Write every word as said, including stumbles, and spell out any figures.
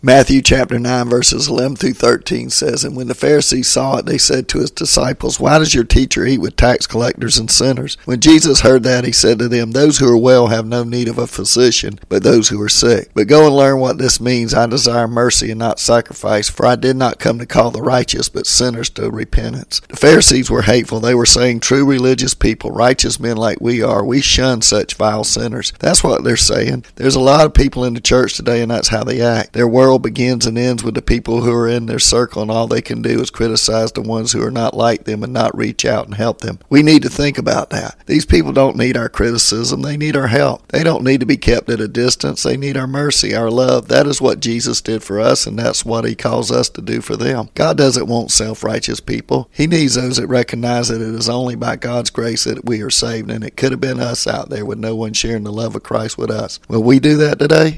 Matthew chapter nine verses eleven through thirteen says, And when the Pharisees saw it, they said to his disciples, Why does your teacher eat with tax collectors and sinners? When Jesus heard that, he said to them, Those who are well have no need of a physician, but those who are sick. But go and learn what this means. I desire mercy and not sacrifice, for I did not come to call the righteous, but sinners to repentance. The Pharisees were hateful. They were saying, True religious people, righteous men like we are, we shun such vile sinners. That's what they're saying. There's a lot of people in the church today, and that's how they act. Their world begins and ends with the people who are in their circle, and all they can do is criticize the ones who are not like them and not reach out and help them. We need to think about that. These people don't need our criticism. They need our help. They don't need to be kept at a distance. They need our mercy, our love. That is what Jesus did for us, and that's what he calls us to do for them. God doesn't want self-righteous people. He needs those that recognize that it is only by God's grace that we are saved, and it could have been us out there with no one sharing the love of Christ with us. Will we do that today?